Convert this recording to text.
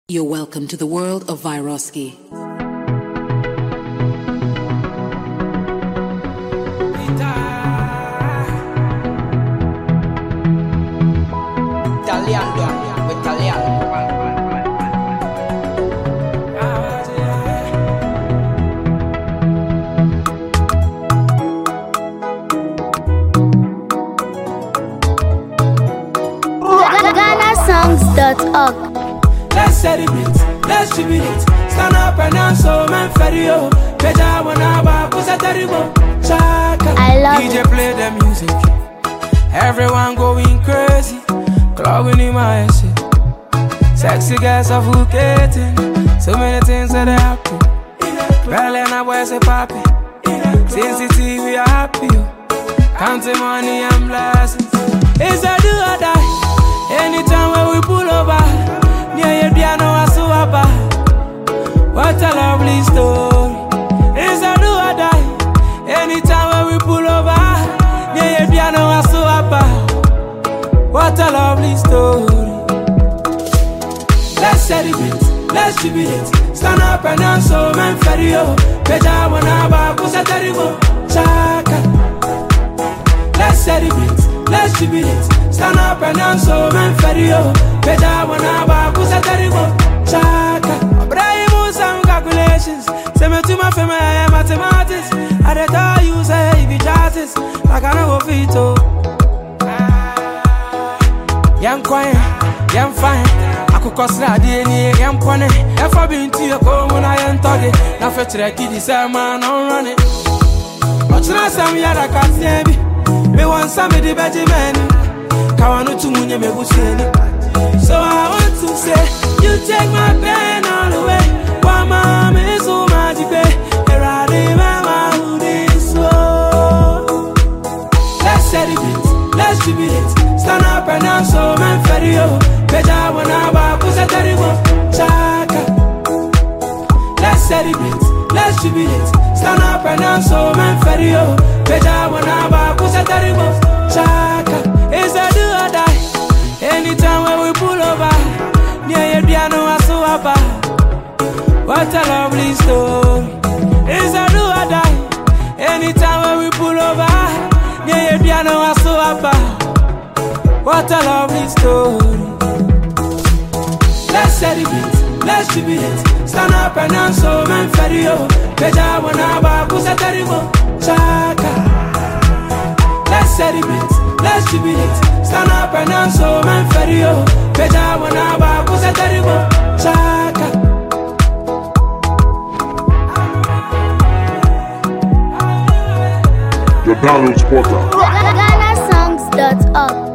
You're welcome to the world of Vyroski. GhanaSongs.org. Let's celebrate, let's jubilate. Stand up and dance, oh man, ferio. Beja wanaba, kusa terrible. Chaka. I love DJ it. play the music. Everyone going crazy. Clubbing in my shit. Sexy girls suffocating. So many things that are happy. Well, and I was a papi. Sensitive, we are happy. Counting money and blessings. It's a do or die. Anytime when we pull over, near your piano, I saw a bar. What a lovely story. It's a do or die. Anytime when we pull over, near your piano, I saw a bar. What a lovely story. Let's celebrate, let's jubilate. Stand up and dance, oh man, ferio. Beja wanaba, kusa terrible. Chaka. Let's celebrate, let's jubilate. Stand up and dance, oh man, ferio. Beja wanaba, kusa terrible. Chaka. Abrahimu some calculations. Send me to my family, I am mathematics. I dey tell you, say, if you justice, like I know fit to. Young quiet, young fine. I could cost that DNA, young pony. If I been to your home when I am talking, now for the kiddies, man, I'm running. But you know, some yard I can't see me. Me want some of the Benjamin. Kawanu to Munya, me Busini. So I want to say, you take my pain all away. Why, mom is so magic, here I remember who this was. Let's celebrate, let's jubilate. Stand up and dance, oh man, ferio. Beja wanaba, kusa terrible. Chaka. Let's celebrate, let's jubilate. Stand up and dance, oh man, ferio. Beja wanaba, kusa terrible. Chaka. It's a do or die. Anytime when we pull over, near your piano, I saw a bar. What a lovely story. It's a do or die. Anytime when we pull over, near your piano, I saw a bar. What a lovely story. Let's celebrate, let's jubilate. Stand up and dance, oh man, ferio. Beja wanaba, kusa terrible. Chaka. Let's celebrate, let's jubilate. Stand up and dance, oh man, ferio. Beja wanaba, kusa terrible. Chaka. The Donald Porter. GhanaSongs.org.